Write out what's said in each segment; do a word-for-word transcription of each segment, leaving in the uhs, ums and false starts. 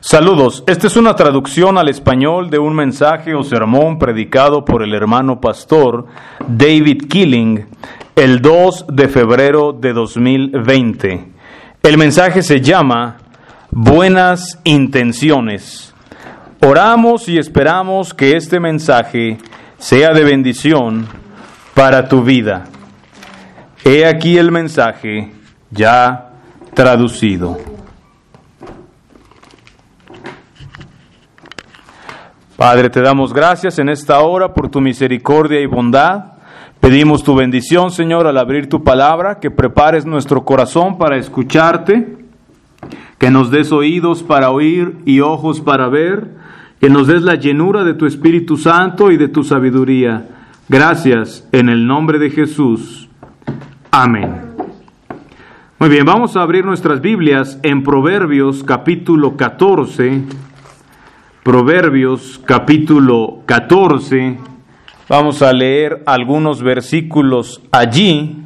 Saludos, esta es una traducción al español de un mensaje o sermón predicado por el hermano pastor David Killing el dos de febrero de dos mil veinte. El mensaje se llama Buenas Intenciones. Oramos y esperamos que este mensaje sea de bendición para tu vida. He aquí el mensaje ya traducido. Padre, te damos gracias en esta hora por tu misericordia y bondad. Pedimos tu bendición, Señor, al abrir tu palabra, que prepares nuestro corazón para escucharte, que nos des oídos para oír y ojos para ver, que nos des la llenura de tu Espíritu Santo y de tu sabiduría. Gracias en el nombre de Jesús. Amén. Muy bien, vamos a abrir nuestras Biblias en Proverbios capítulo catorce. Proverbios capítulo catorce, vamos a leer algunos versículos allí.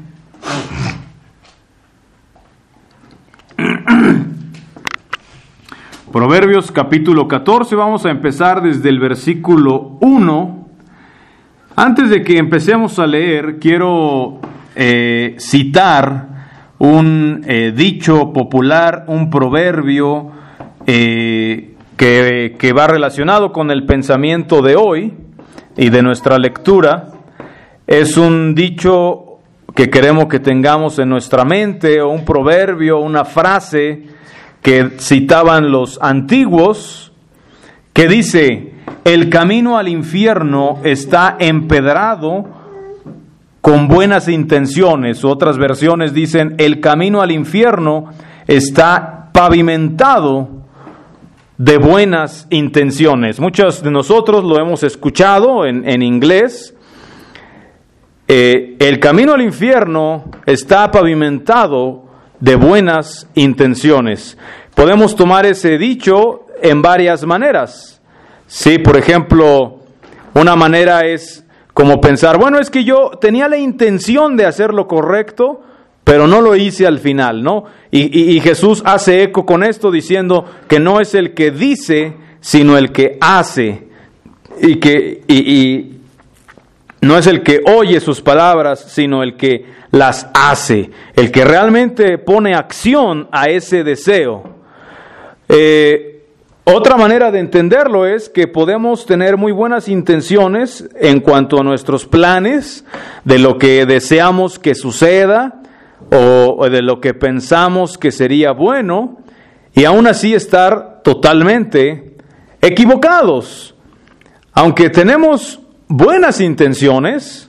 Proverbios capítulo catorce, vamos a empezar desde el versículo uno. Antes de que empecemos a leer, quiero eh, citar un eh, dicho popular, un proverbio eh, Que, que va relacionado con el pensamiento de hoy y de nuestra lectura. Es un dicho que queremos que tengamos en nuestra mente, o un proverbio, una frase que citaban los antiguos, que dice: el camino al infierno está empedrado con buenas intenciones. Otras versiones dicen: el camino al infierno está pavimentado de buenas intenciones. Muchos de nosotros lo hemos escuchado en, en inglés. Eh, el camino al infierno está pavimentado de buenas intenciones. Podemos tomar ese dicho en varias maneras. Sí, por ejemplo, una manera es como pensar, bueno, es que yo tenía la intención de hacer lo correcto, pero no lo hice al final, ¿no? Y, y, y Jesús hace eco con esto diciendo que no es el que dice, sino el que hace. Y que y, y no es el que oye sus palabras, sino el que las hace. El que realmente pone acción a ese deseo. Eh, otra manera de entenderlo es que podemos tener muy buenas intenciones en cuanto a nuestros planes, de lo que deseamos que suceda, o de lo que pensamos que sería bueno, y aún así estar totalmente equivocados. Aunque tenemos buenas intenciones,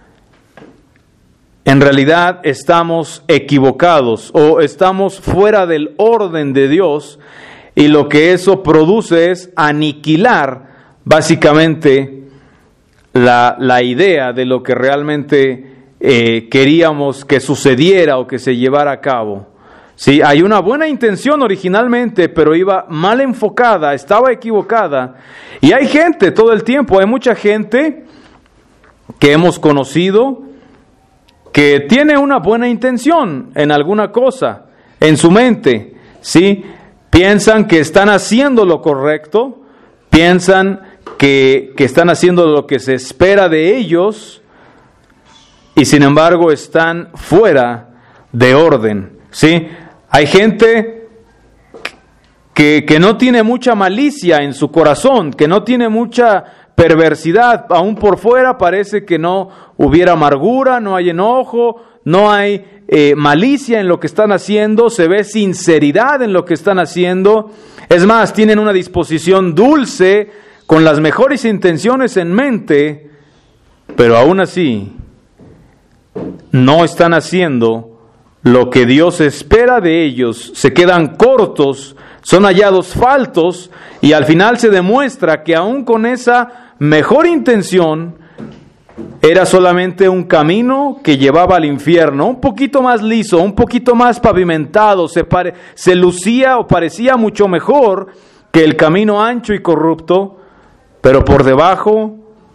en realidad estamos equivocados o estamos fuera del orden de Dios, y lo que eso produce es aniquilar básicamente la, la idea de lo que realmente Eh, queríamos que sucediera o que se llevara a cabo. Sí, hay una buena intención originalmente, pero iba mal enfocada, estaba equivocada. Y hay gente todo el tiempo, hay mucha gente que hemos conocido que tiene una buena intención en alguna cosa, en su mente. Sí, piensan que están haciendo lo correcto, piensan que, que están haciendo lo que se espera de ellos, y sin embargo están fuera de orden, ¿sí? Hay gente que, que no tiene mucha malicia en su corazón, que no tiene mucha perversidad, aún por fuera parece que no hubiera amargura, no hay enojo, no hay eh, malicia en lo que están haciendo, se ve sinceridad en lo que están haciendo. Es más, tienen una disposición dulce, con las mejores intenciones en mente, pero aún así no están haciendo lo que Dios espera de ellos, se quedan cortos, son hallados faltos, y al final se demuestra que aún con esa mejor intención era solamente un camino que llevaba al infierno, un poquito más liso, un poquito más pavimentado, se, pare, se lucía o parecía mucho mejor que el camino ancho y corrupto, pero por debajo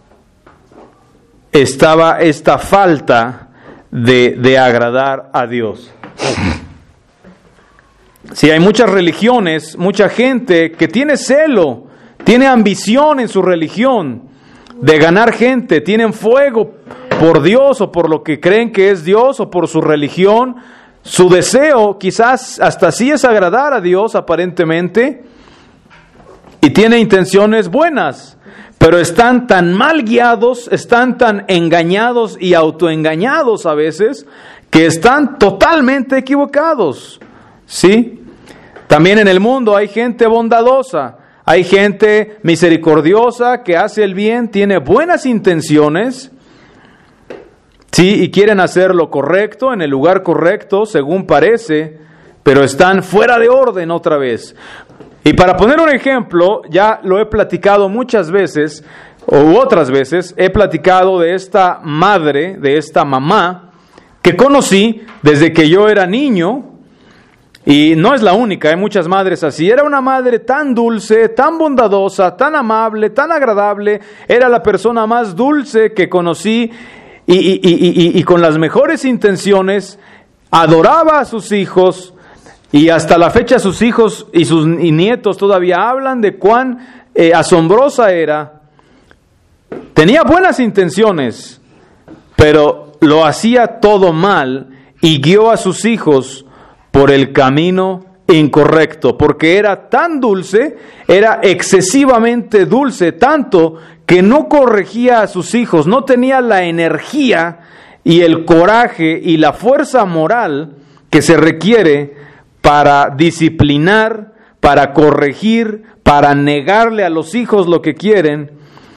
estaba esta falta De, de agradar a Dios. Sí, hay muchas religiones, mucha gente que tiene celo, tiene ambición en su religión de ganar gente, tienen fuego por Dios o por lo que creen que es Dios o por su religión. Su deseo quizás hasta sí es agradar a Dios aparentemente y tiene intenciones buenas, pero están tan mal guiados, están tan engañados y autoengañados a veces que están totalmente equivocados, ¿sí? También en el mundo hay gente bondadosa, hay gente misericordiosa que hace el bien, tiene buenas intenciones, sí, y quieren hacer lo correcto en el lugar correcto, según parece, pero están fuera de orden otra vez. Y para poner un ejemplo, ya lo he platicado muchas veces, u otras veces, he platicado de esta madre, de esta mamá, que conocí desde que yo era niño. Y no es la única, hay muchas madres así. Era una madre tan dulce, tan bondadosa, tan amable, tan agradable. Era la persona más dulce que conocí y, y, y, y, y con las mejores intenciones. Adoraba a sus hijos y hasta la fecha sus hijos y sus y nietos todavía hablan de cuán eh, asombrosa era. Tenía buenas intenciones, pero lo hacía todo mal y guió a sus hijos por el camino incorrecto, porque era tan dulce, era excesivamente dulce, tanto que no corregía a sus hijos, no tenía la energía y el coraje y la fuerza moral que se requiere para disciplinar, para corregir, para negarle a los hijos lo que quieren.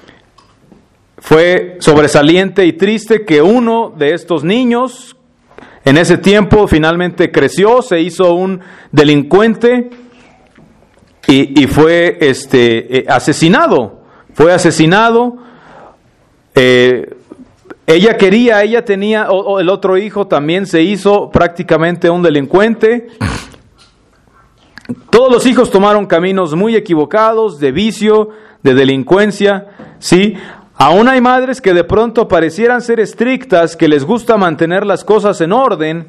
Fue sobresaliente y triste que uno de estos niños, en ese tiempo finalmente creció, se hizo un delincuente y, y fue este, eh, asesinado. Fue asesinado. Eh, ella quería, ella tenía, o, o el otro hijo también se hizo prácticamente un delincuente. Todos los hijos tomaron caminos muy equivocados, de vicio, de delincuencia, ¿sí? Aún hay madres que de pronto parecieran ser estrictas, que les gusta mantener las cosas en orden,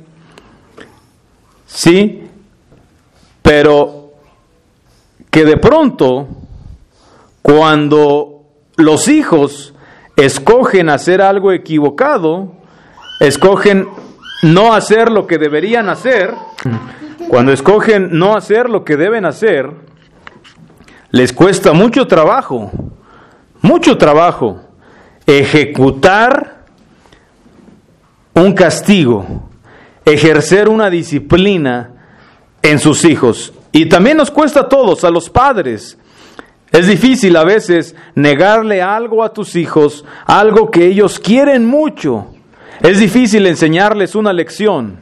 sí, pero que de pronto, cuando los hijos escogen hacer algo equivocado, escogen no hacer lo que deberían hacer, cuando escogen no hacer lo que deben hacer, les cuesta mucho trabajo. Mucho trabajo ejecutar un castigo, ejercer una disciplina en sus hijos. Y también nos cuesta a todos, a los padres. Es difícil a veces negarle algo a tus hijos, algo que ellos quieren mucho. Es difícil enseñarles una lección.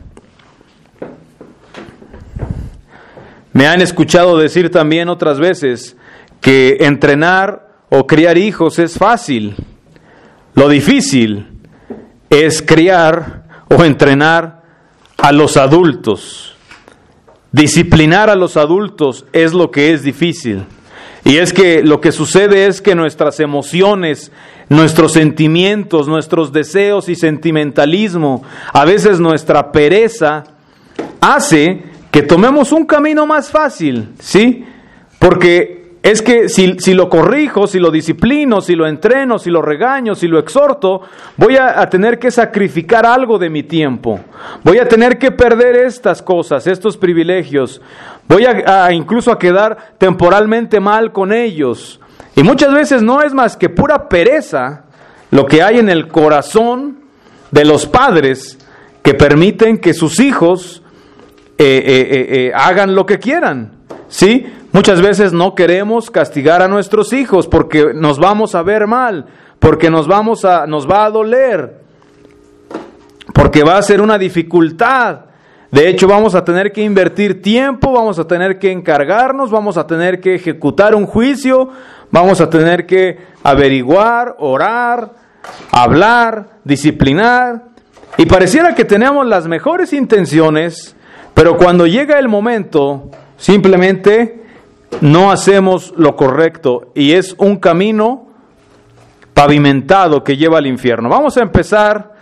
Me han escuchado decir también otras veces que entrenar o criar hijos es fácil. Lo difícil es criar o entrenar a los adultos. Disciplinar a los adultos es lo que es difícil. Y es que lo que sucede es que nuestras emociones, nuestros sentimientos, nuestros deseos y sentimentalismo, a veces nuestra pereza, hace que tomemos un camino más fácil, ¿sí? Porque es que si, si lo corrijo, si lo disciplino, si lo entreno, si lo regaño, si lo exhorto, voy a, a tener que sacrificar algo de mi tiempo. Voy a tener que perder estas cosas, estos privilegios. Voy a, a incluso a quedar temporalmente mal con ellos. Y muchas veces no es más que pura pereza lo que hay en el corazón de los padres que permiten que sus hijos eh, eh, eh, eh, hagan lo que quieran, ¿sí? Muchas veces no queremos castigar a nuestros hijos porque nos vamos a ver mal, porque nos vamos a, nos va a doler, porque va a ser una dificultad. De hecho, vamos a tener que invertir tiempo, vamos a tener que encargarnos, vamos a tener que ejecutar un juicio, vamos a tener que averiguar, orar, hablar, disciplinar. Y pareciera que tenemos las mejores intenciones, pero cuando llega el momento, simplemente no hacemos lo correcto y es un camino pavimentado que lleva al infierno. Vamos a empezar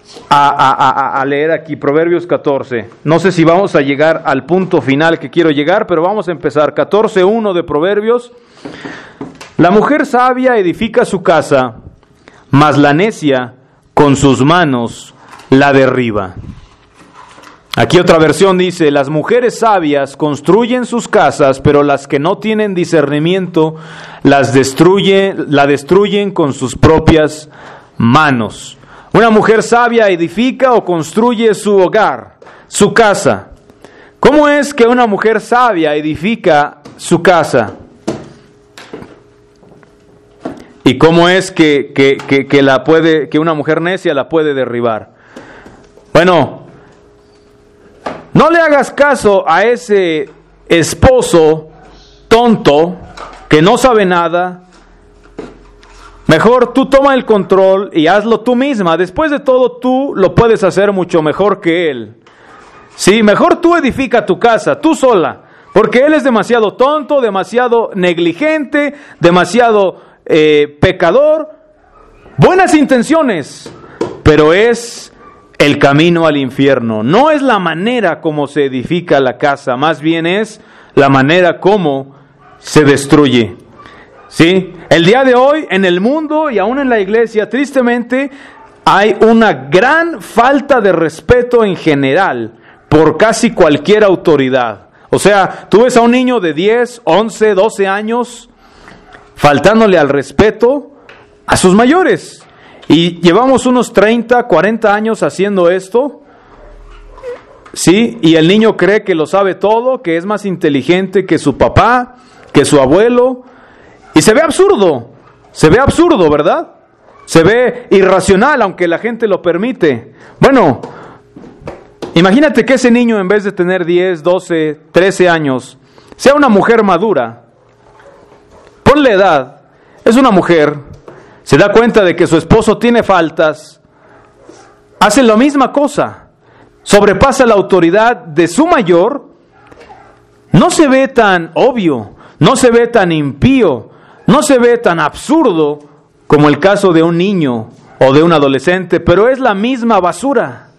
a, a, a, a leer aquí Proverbios catorce. No sé si vamos a llegar al punto final que quiero llegar, pero vamos a empezar. catorce uno de Proverbios. La mujer sabia edifica su casa, mas la necia con sus manos la derriba. Aquí otra versión dice: las mujeres sabias construyen sus casas, pero las que no tienen discernimiento las destruyen, la destruyen con sus propias manos. Una mujer sabia edifica o construye su hogar, su casa. ¿Cómo es que una mujer sabia edifica su casa? ¿Y cómo es que, que, que, que, la puede, que una mujer necia la puede derribar? Bueno, no le hagas caso a ese esposo tonto que no sabe nada. Mejor tú toma el control y hazlo tú misma. Después de todo, tú lo puedes hacer mucho mejor que él. Sí, mejor tú edifica tu casa, tú sola. Porque él es demasiado tonto, demasiado negligente, demasiado eh, pecador. Buenas intenciones, pero es el camino al infierno. No es la manera como se edifica la casa, más bien es la manera como se destruye. ¿Sí? El día de hoy en el mundo y aún en la iglesia, tristemente, hay una gran falta de respeto en general por casi cualquier autoridad. O sea, tú ves a un niño de diez, once, doce años faltándole al respeto a sus mayores. Y llevamos unos treinta, cuarenta años haciendo esto. ¿Sí? Y el niño cree que lo sabe todo, que es más inteligente que su papá, que su abuelo. Y se ve absurdo, se ve absurdo, ¿verdad? Se ve irracional, aunque la gente lo permite. Bueno, imagínate que ese niño, en vez de tener diez, doce, trece años, sea una mujer madura. Ponle edad, es una mujer, se da cuenta de que su esposo tiene faltas, hace la misma cosa, sobrepasa la autoridad de su mayor, no se ve tan obvio, no se ve tan impío, no se ve tan absurdo como el caso de un niño o de un adolescente, pero es la misma basura.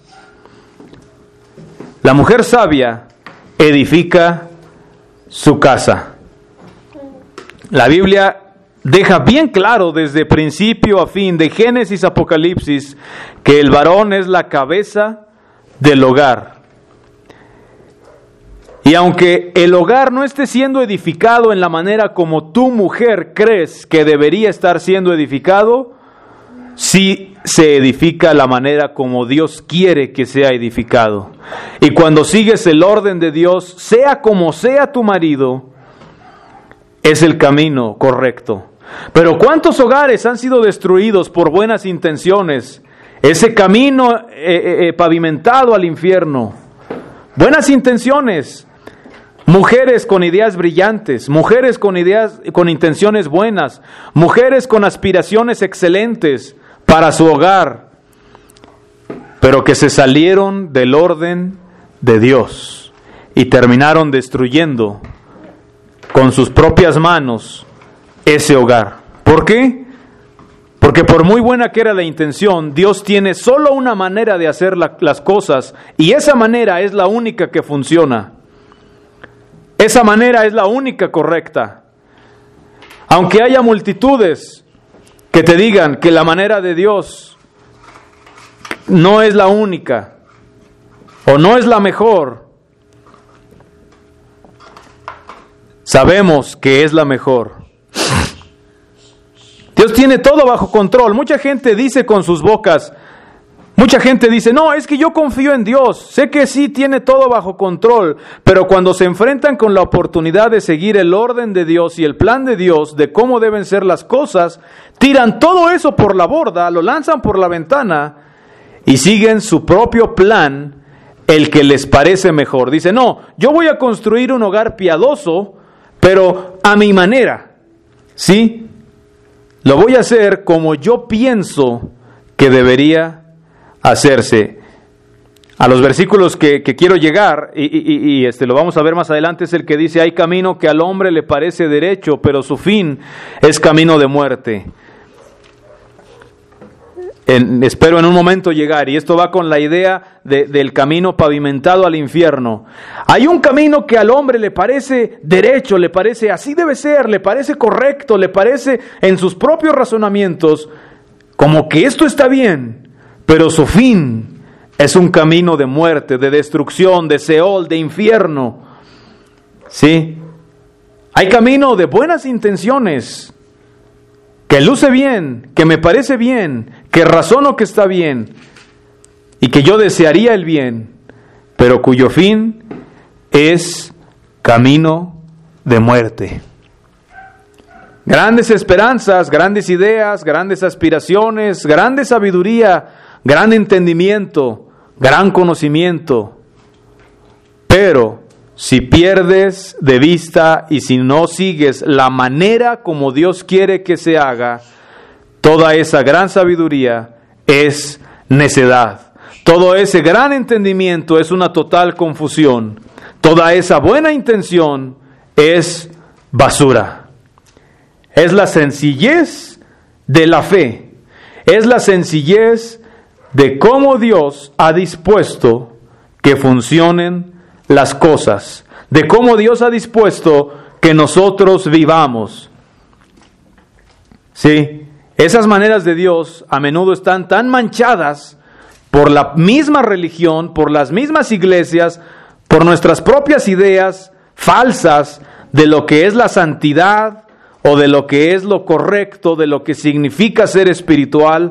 La mujer sabia edifica su casa. La Biblia deja bien claro desde principio a fin, de Génesis a Apocalipsis, que el varón es la cabeza del hogar. Y aunque el hogar no esté siendo edificado en la manera como tu mujer crees que debería estar siendo edificado, sí se edifica la manera como Dios quiere que sea edificado. Y cuando sigues el orden de Dios, sea como sea tu marido, es el camino correcto. Pero ¿cuántos hogares han sido destruidos por buenas intenciones? Ese camino eh, eh, pavimentado al infierno. Buenas intenciones. Mujeres con ideas brillantes, mujeres con ideas, con intenciones buenas, mujeres con aspiraciones excelentes para su hogar, pero que se salieron del orden de Dios y terminaron destruyendo con sus propias manos ese hogar. ¿Por qué? Porque por muy buena que era la intención, Dios tiene solo una manera de hacer la, las cosas, y esa manera es la única que funciona. Esa manera es la única correcta. Aunque haya multitudes que te digan que la manera de Dios no es la única o no es la mejor, sabemos que es la mejor. Dios tiene todo bajo control. Mucha gente dice con sus bocas, mucha gente dice, no, es que yo confío en Dios, sé que sí tiene todo bajo control, pero cuando se enfrentan con la oportunidad de seguir el orden de Dios y el plan de Dios de cómo deben ser las cosas, tiran todo eso por la borda, lo lanzan por la ventana y siguen su propio plan, el que les parece mejor. Dice, no, yo voy a construir un hogar piadoso, pero a mi manera, ¿sí? Lo voy a hacer como yo pienso que debería hacerse. A los versículos que, que quiero llegar, y, y, y este, lo vamos a ver más adelante, es el que dice, hay camino que al hombre le parece derecho, pero su fin es camino de muerte. en, espero en un momento llegar, y esto va con la idea de, del camino pavimentado al infierno. Hay un camino que al hombre le parece derecho, le parece así debe ser, le parece correcto, le parece en sus propios razonamientos como que esto está bien, pero su fin es un camino de muerte, de destrucción, de Seol, de infierno. ¿Sí? Hay camino de buenas intenciones, que luce bien, que me parece bien, que razono que está bien y que yo desearía el bien, pero cuyo fin es camino de muerte. Grandes esperanzas, grandes ideas, grandes aspiraciones, grande sabiduría, gran entendimiento, gran conocimiento, pero si pierdes de vista y si no sigues la manera como Dios quiere que se haga, toda esa gran sabiduría es necedad. Todo ese gran entendimiento es una total confusión. Toda esa buena intención es basura. Es la sencillez de la fe. Es la sencillez de cómo Dios ha dispuesto que funcionen las cosas, de cómo Dios ha dispuesto que nosotros vivamos. Sí, esas maneras de Dios a menudo están tan manchadas por la misma religión, por las mismas iglesias, por nuestras propias ideas falsas de lo que es la santidad o de lo que es lo correcto, de lo que significa ser espiritual,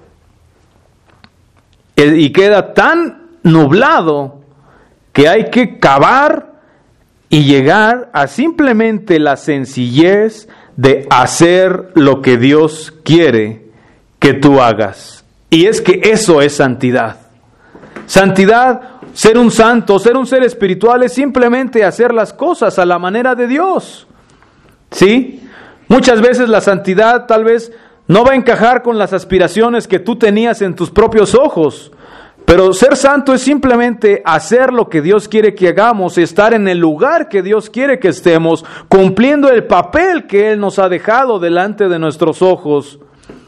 y queda tan nublado que hay que cavar y llegar a simplemente la sencillez de hacer lo que Dios quiere que tú hagas. Y es que eso es santidad. Santidad, ser un santo, ser un ser espiritual, es simplemente hacer las cosas a la manera de Dios. ¿Sí? Muchas veces la santidad tal vez no va a encajar con las aspiraciones que tú tenías en tus propios ojos. Pero ser santo es simplemente hacer lo que Dios quiere que hagamos, estar en el lugar que Dios quiere que estemos, cumpliendo el papel que Él nos ha dejado delante de nuestros ojos,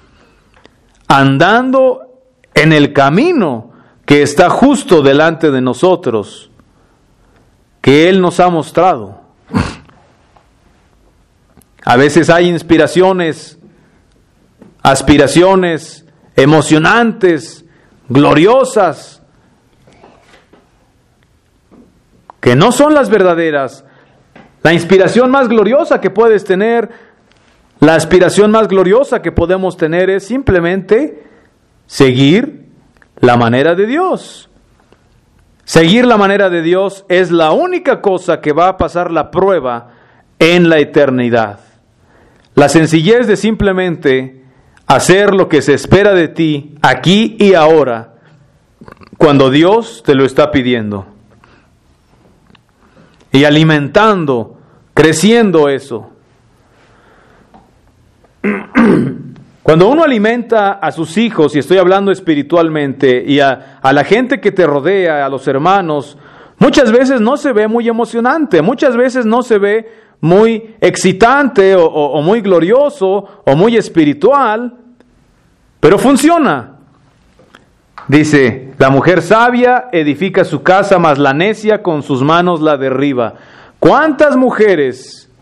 andando en el camino que está justo delante de nosotros, que Él nos ha mostrado. A veces hay inspiraciones, aspiraciones emocionantes, gloriosas, que no son las verdaderas. La inspiración más gloriosa que puedes tener, la aspiración más gloriosa que podemos tener es simplemente seguir la manera de Dios. Seguir la manera de Dios es la única cosa que va a pasar la prueba en la eternidad. La sencillez de simplemente hacer lo que se espera de ti aquí y ahora, cuando Dios te lo está pidiendo. Y alimentando, creciendo eso. Cuando uno alimenta a sus hijos, y estoy hablando espiritualmente, y a, a la gente que te rodea, a los hermanos, muchas veces no se ve muy emocionante, muchas veces no se ve muy excitante o, o, o muy glorioso o muy espiritual, pero funciona. Dice, la mujer sabia edifica su casa, mas la necia con sus manos la derriba. ¿Cuántas mujeres,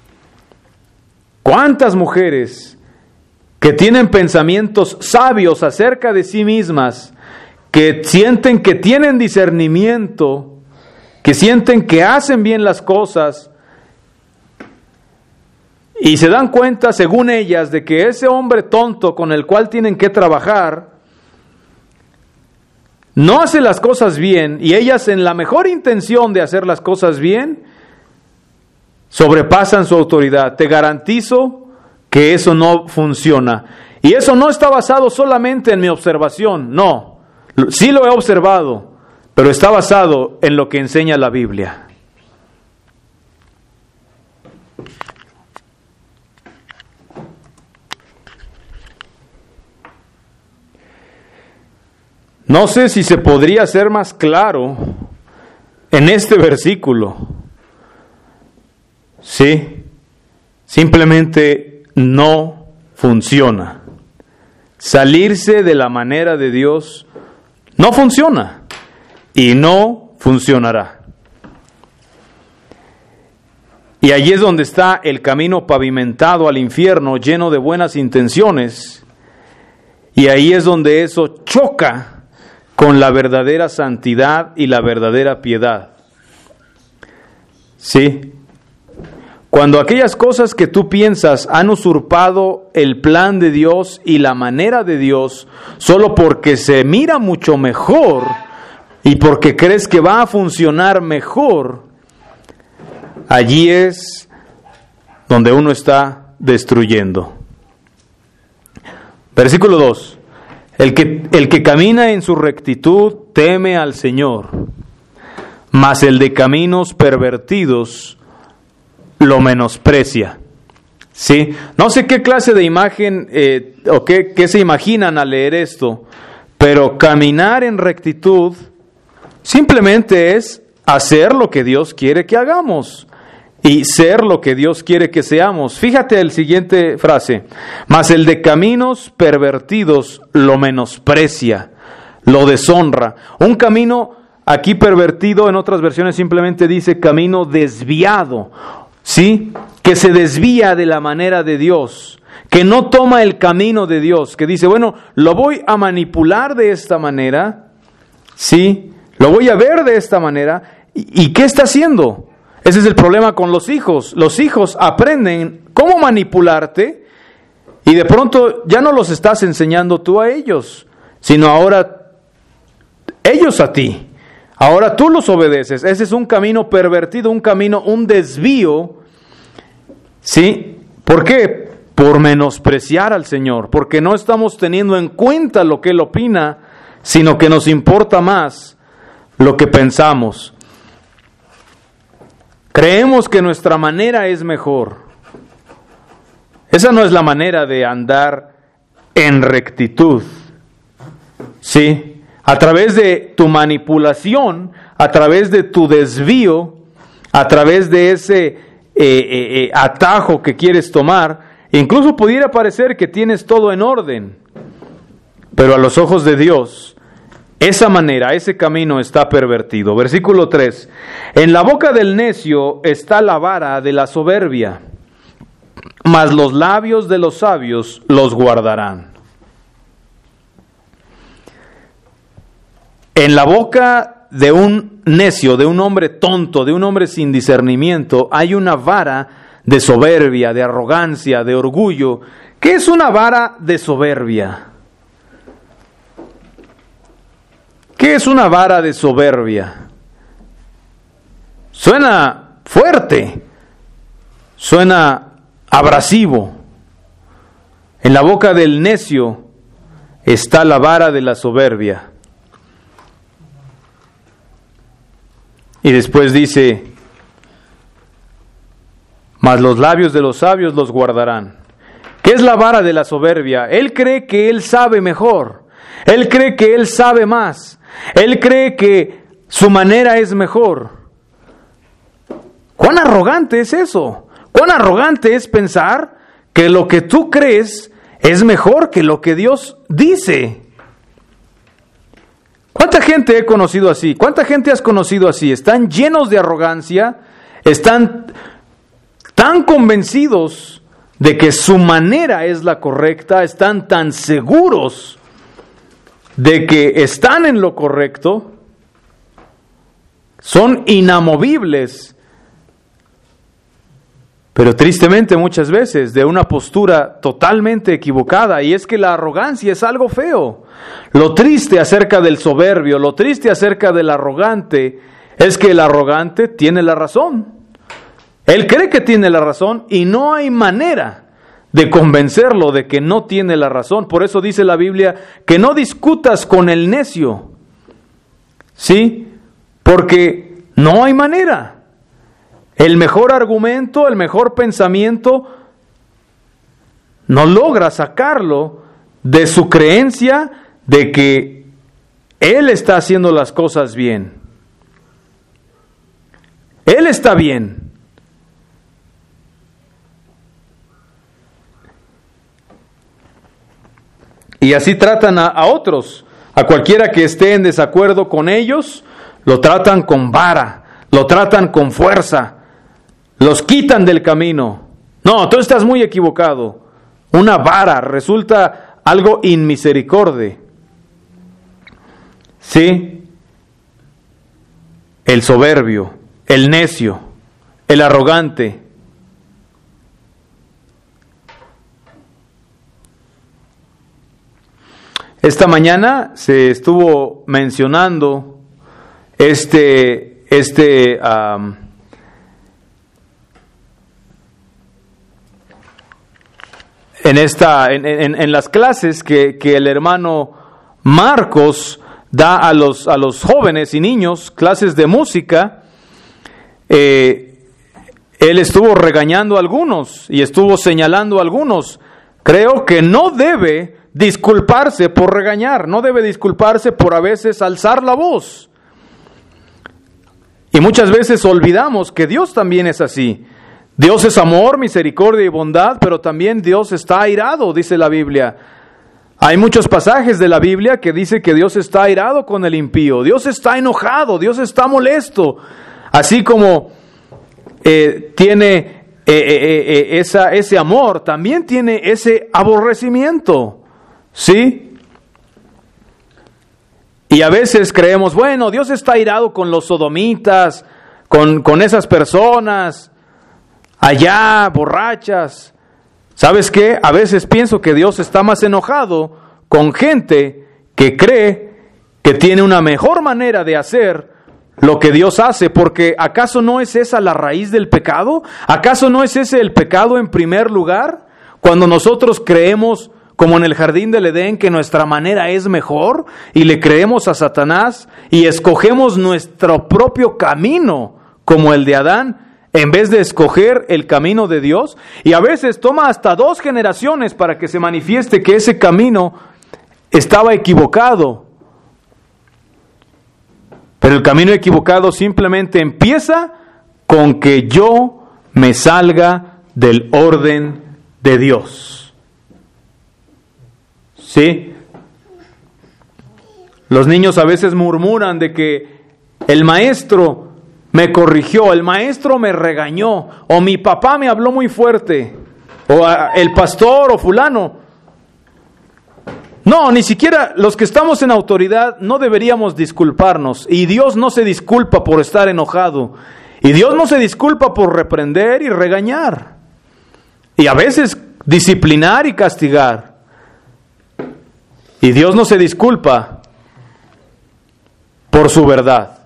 cuántas mujeres que tienen pensamientos sabios acerca de sí mismas, que sienten que tienen discernimiento, que sienten que hacen bien las cosas, y se dan cuenta, según ellas, de que ese hombre tonto con el cual tienen que trabajar no hace las cosas bien, y ellas, en la mejor intención de hacer las cosas bien, sobrepasan su autoridad? Te garantizo que eso no funciona. Y eso no está basado solamente en mi observación, no. Sí lo he observado, pero está basado en lo que enseña la Biblia. No sé si se podría ser más claro en este versículo. Sí, simplemente no funciona. salirse de la manera de Dios no funciona y no funcionará. Y allí es donde está el camino pavimentado al infierno, lleno de buenas intenciones, y ahí es donde eso choca con la verdadera santidad y la verdadera piedad. ¿Sí? Cuando aquellas cosas que tú piensas han usurpado el plan de Dios y la manera de Dios, solo porque se mira mucho mejor y porque crees que va a funcionar mejor, allí es donde uno está destruyendo. Versículo dos. El que, el que camina en su rectitud teme al Señor, mas el de caminos pervertidos lo menosprecia. ¿Sí? No sé qué clase de imagen eh, o qué, qué se imaginan al leer esto, pero caminar en rectitud simplemente es hacer lo que Dios quiere que hagamos y ser lo que Dios quiere que seamos. Fíjate el siguiente frase: mas el de caminos pervertidos lo menosprecia, lo deshonra. Un camino aquí pervertido, en otras versiones simplemente dice camino desviado, ¿sí? Que se desvía de la manera de Dios, que no toma el camino de Dios, que dice, bueno, lo voy a manipular de esta manera, ¿sí? Lo voy a ver de esta manera. ¿Y, y qué está haciendo? Ese es el problema con los hijos. Los hijos aprenden cómo manipularte y de pronto ya no los estás enseñando tú a ellos, sino ahora ellos a ti. Ahora tú los obedeces. Ese es un camino pervertido, un camino, un desvío. ¿Sí? ¿Por qué? Por menospreciar al Señor, porque no estamos teniendo en cuenta lo que Él opina, sino que nos importa más lo que pensamos. Creemos que nuestra manera es mejor. Esa no es la manera de andar en rectitud. ¿Sí? A través de tu manipulación, a través de tu desvío, a través de ese eh, eh, eh, atajo que quieres tomar, incluso pudiera parecer que tienes todo en orden, pero a los ojos de Dios, esa manera, ese camino está pervertido. Versículo tres. En la boca del necio está la vara de la soberbia, mas los labios de los sabios los guardarán. En la boca de un necio, de un hombre tonto, de un hombre sin discernimiento, hay una vara de soberbia, de arrogancia, de orgullo. ¿Qué es una vara de soberbia? ¿Qué es una vara de soberbia? Suena fuerte, suena abrasivo. En la boca del necio está la vara de la soberbia. Y después dice, mas los labios de los sabios los guardarán. ¿Qué es la vara de la soberbia? Él cree que él sabe mejor. Él cree que él sabe más. Él cree que su manera es mejor. ¿Cuán arrogante es eso? ¿Cuán arrogante es pensar que lo que tú crees es mejor que lo que Dios dice? ¿Cuánta gente he conocido así? ¿Cuánta gente has conocido así? Están llenos de arrogancia, están tan convencidos de que su manera es la correcta, están tan seguros de que están en lo correcto, son inamovibles, pero tristemente muchas veces de una postura totalmente equivocada, y es que la arrogancia es algo feo. Lo triste acerca del soberbio, lo triste acerca del arrogante, es que el arrogante tiene la razón. Él cree que tiene la razón y no hay manera de convencerlo de que no tiene la razón. Por eso dice la Biblia que no discutas con el necio, ¿sí? Porque no hay manera. El mejor argumento, el mejor pensamiento, no logra sacarlo de su creencia de que él está haciendo las cosas bien. Él está bien. Y así tratan a, a otros. A cualquiera que esté en desacuerdo con ellos, lo tratan con vara, lo tratan con fuerza, los quitan del camino. No, tú estás muy equivocado. Una vara resulta algo inmisericordia. ¿Sí? El soberbio, el necio, el arrogante. Esta mañana se estuvo mencionando este, este, um, en esta, en, en, en las clases que, que el hermano Marcos da a los, a los jóvenes y niños, clases de música. eh, él estuvo regañando a algunos y estuvo señalando a algunos. Creo que no debe disculparse por regañar, no debe disculparse por a veces alzar la voz. Y muchas veces olvidamos que Dios también es así. Dios es amor, misericordia y bondad, pero también Dios está airado, dice la Biblia. Hay muchos pasajes de la Biblia que dice que Dios está airado con el impío, Dios está enojado, Dios está molesto. Así como eh, tiene eh, eh, eh, esa, ese amor, también tiene ese aborrecimiento. ¿Sí? Y a veces creemos, bueno, Dios está airado con los sodomitas, con, con esas personas allá, borrachas. ¿Sabes qué? A veces pienso que Dios está más enojado con gente que cree que tiene una mejor manera de hacer lo que Dios hace, porque ¿acaso no es esa la raíz del pecado? ¿Acaso no es ese el pecado en primer lugar? Cuando nosotros creemos, como en el jardín del Edén, que nuestra manera es mejor y le creemos a Satanás y escogemos nuestro propio camino como el de Adán en vez de escoger el camino de Dios. Y a veces toma hasta dos generaciones para que se manifieste que ese camino estaba equivocado. Pero el camino equivocado simplemente empieza con que yo me salga del orden de Dios. ¿Sí? Los niños a veces murmuran de que el maestro me corrigió, el maestro me regañó, o mi papá me habló muy fuerte, o el pastor o fulano. No, ni siquiera los que estamos en autoridad no deberíamos disculparnos, y Dios no se disculpa por estar enojado, y Dios no se disculpa por reprender y regañar, y a veces disciplinar y castigar. Y Dios no se disculpa por su verdad.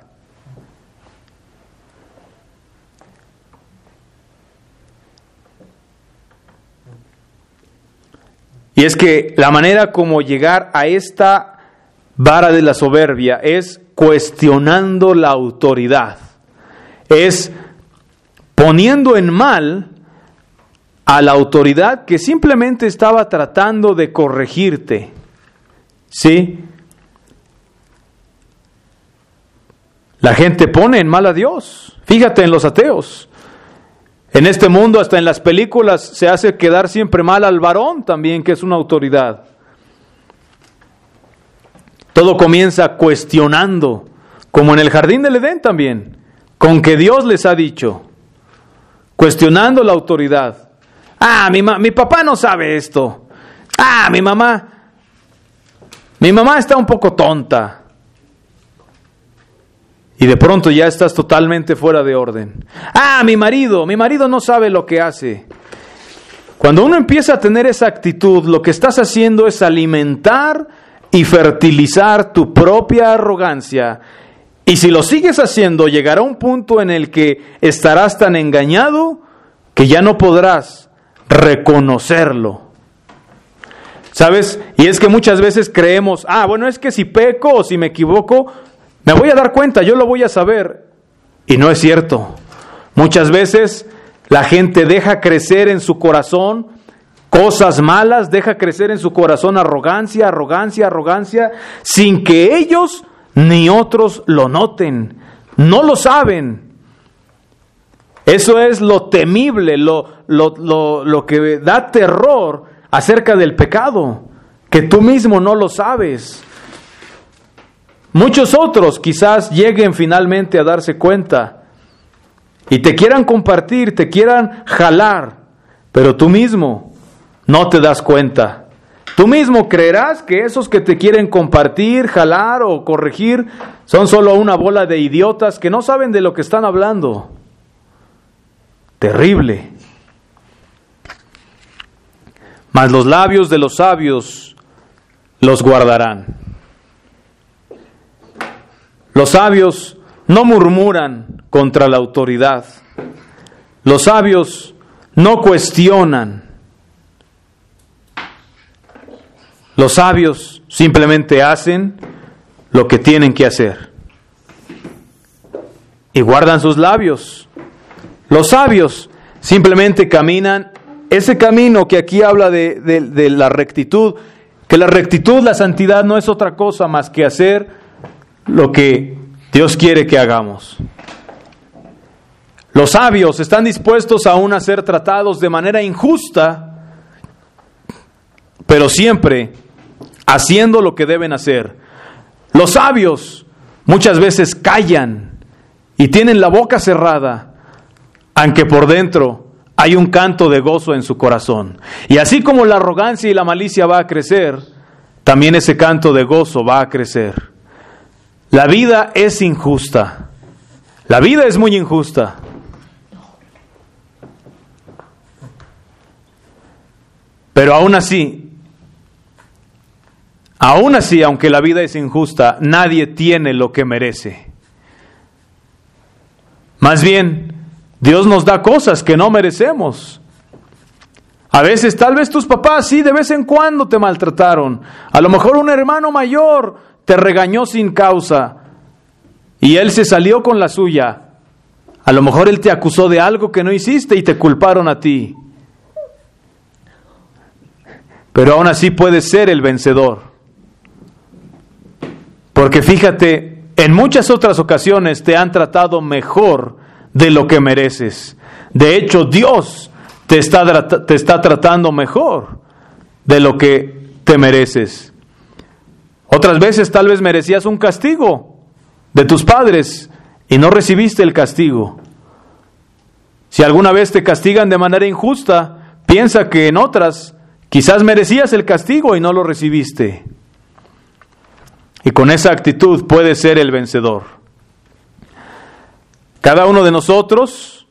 Y es que la manera como llegar a esta vara de la soberbia es cuestionando la autoridad. Es poniendo en mal a la autoridad que simplemente estaba tratando de corregirte. ¿Sí? La gente pone en mal a Dios. Fíjate en los ateos. En este mundo, hasta en las películas, se hace quedar siempre mal al varón también, que es una autoridad. Todo comienza cuestionando, como en el jardín del Edén también, con que Dios les ha dicho, cuestionando la autoridad. Ah, mi, ma- mi papá no sabe esto. Ah, mi mamá... Mi mamá está un poco tonta. Y de pronto ya estás totalmente fuera de orden. Ah, mi marido, mi marido no sabe lo que hace. Cuando uno empieza a tener esa actitud, lo que estás haciendo es alimentar y fertilizar tu propia arrogancia. Y si lo sigues haciendo, llegará un punto en el que estarás tan engañado que ya no podrás reconocerlo. ¿Sabes? Y es que muchas veces creemos, ah, bueno, es que si peco o si me equivoco, me voy a dar cuenta, yo lo voy a saber. Y no es cierto. Muchas veces la gente deja crecer en su corazón cosas malas, deja crecer en su corazón arrogancia, arrogancia, arrogancia, sin que ellos ni otros lo noten. No lo saben. Eso es lo temible, lo, lo, lo, lo que da terror acerca del pecado, que tú mismo no lo sabes. Muchos otros quizás lleguen finalmente a darse cuenta y te quieran compartir, te quieran jalar, pero tú mismo no te das cuenta. Tú mismo creerás que esos que te quieren compartir, jalar o corregir son solo una bola de idiotas que no saben de lo que están hablando. Terrible. Mas los labios de los sabios los guardarán. Los sabios no murmuran contra la autoridad. Los sabios no cuestionan. Los sabios simplemente hacen lo que tienen que hacer. Y guardan sus labios. Los sabios simplemente caminan ese camino que aquí habla de, de, de la rectitud, que la rectitud, la santidad no es otra cosa más que hacer lo que Dios quiere que hagamos. Los sabios están dispuestos aún a ser tratados de manera injusta, pero siempre haciendo lo que deben hacer. Los sabios muchas veces callan y tienen la boca cerrada, aunque por dentro hay un canto de gozo en su corazón. Y así como la arrogancia y la malicia va a crecer, también ese canto de gozo va a crecer. La vida es injusta. La vida es muy injusta. Pero aún así, aún así, aunque la vida es injusta, nadie tiene lo que merece. Más bien, Dios nos da cosas que no merecemos. A veces, tal vez tus papás sí de vez en cuando te maltrataron. A lo mejor un hermano mayor te regañó sin causa y él se salió con la suya. A lo mejor él te acusó de algo que no hiciste y te culparon a ti. Pero aún así puedes ser el vencedor. Porque fíjate, en muchas otras ocasiones te han tratado mejor de lo que mereces. De hecho, Dios te está, te está tratando mejor de lo que te mereces. Otras veces tal vez merecías un castigo de tus padres y no recibiste el castigo. Si alguna vez te castigan de manera injusta, piensa que en otras quizás merecías el castigo y no lo recibiste. Y con esa actitud puedes ser el vencedor. Cada uno de nosotros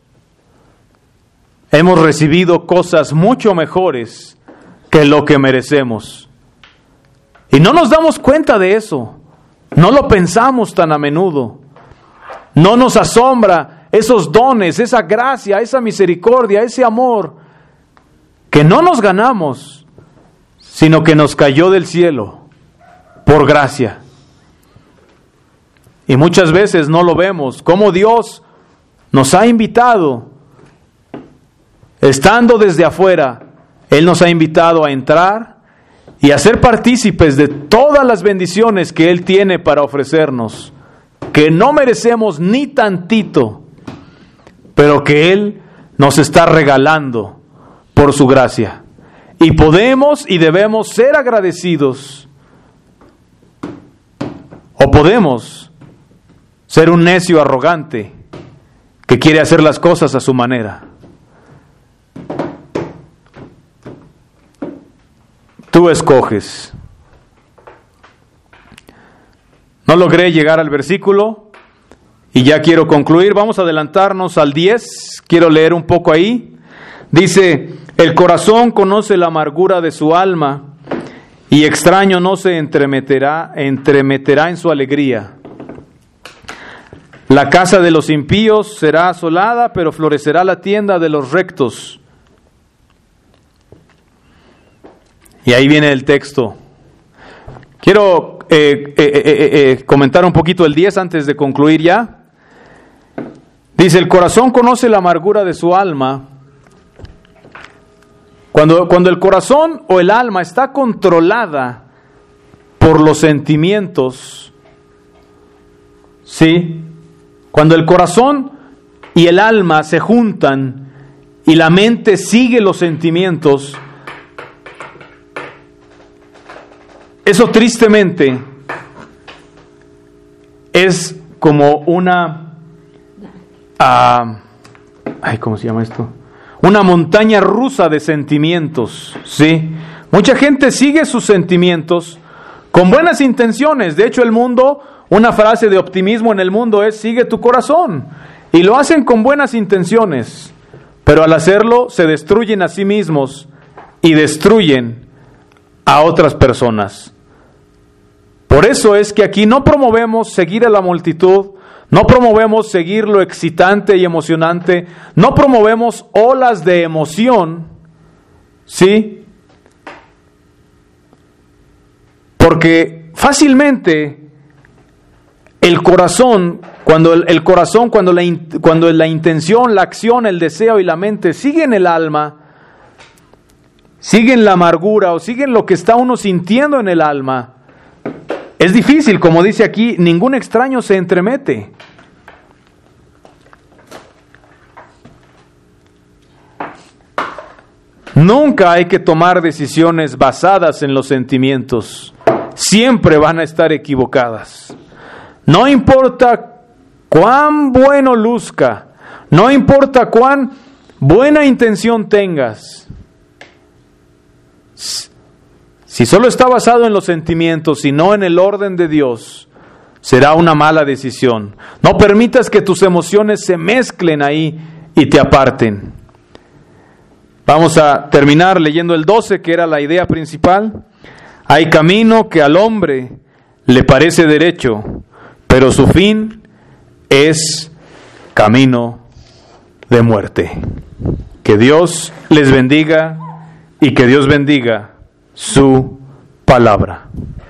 hemos recibido cosas mucho mejores que lo que merecemos. Y no nos damos cuenta de eso. No lo pensamos tan a menudo. No nos asombra esos dones, esa gracia, esa misericordia, ese amor que no nos ganamos, sino que nos cayó del cielo por gracia. Y muchas veces no lo vemos, como Dios nos ha invitado, estando desde afuera, Él nos ha invitado a entrar y a ser partícipes de todas las bendiciones que Él tiene para ofrecernos, que no merecemos ni tantito, pero que Él nos está regalando por su gracia. Y podemos y debemos ser agradecidos, o podemos ser un necio arrogante que quiere hacer las cosas a su manera. Tú escoges. No logré llegar al versículo y ya quiero concluir. Vamos a adelantarnos al diez. Quiero leer un poco ahí. Dice: el corazón conoce la amargura de su alma y extraño no se entremeterá, entremeterá en su alegría. La casa de los impíos será asolada, pero florecerá la tienda de los rectos. Y ahí viene el texto. Quiero eh, eh, eh, eh, comentar un poquito el diez antes de concluir ya. Dice: el corazón conoce la amargura de su alma. Cuando, cuando el corazón o el alma está controlada por los sentimientos, ¿sí? Cuando el corazón y el alma se juntan y la mente sigue los sentimientos, eso tristemente es como una, uh, ay, ¿cómo se llama esto? Una montaña rusa de sentimientos, ¿sí? Mucha gente sigue sus sentimientos con buenas intenciones. De hecho, el mundo, una frase de optimismo en el mundo es: sigue tu corazón. Y lo hacen con buenas intenciones, pero al hacerlo se destruyen a sí mismos y destruyen a otras personas. Por eso es que aquí no promovemos seguir a la multitud, no promovemos seguir lo excitante y emocionante, no promovemos olas de emoción, ¿sí? Porque fácilmente el corazón, cuando el, el corazón, cuando la, cuando la intención, la acción, el deseo y la mente siguen el alma, siguen la amargura o siguen lo que está uno sintiendo en el alma, es difícil, como dice aquí, ningún extraño se entremete. Nunca hay que tomar decisiones basadas en los sentimientos. Siempre van a estar equivocadas. No importa cuán bueno luzca, no importa cuán buena intención tengas. Si solo está basado en los sentimientos y no en el orden de Dios, será una mala decisión. No permitas que tus emociones se mezclen ahí y te aparten. Vamos a terminar leyendo el doce, que era la idea principal. Hay camino que al hombre le parece derecho, pero su fin es camino de muerte. Que Dios les bendiga y que Dios bendiga su palabra.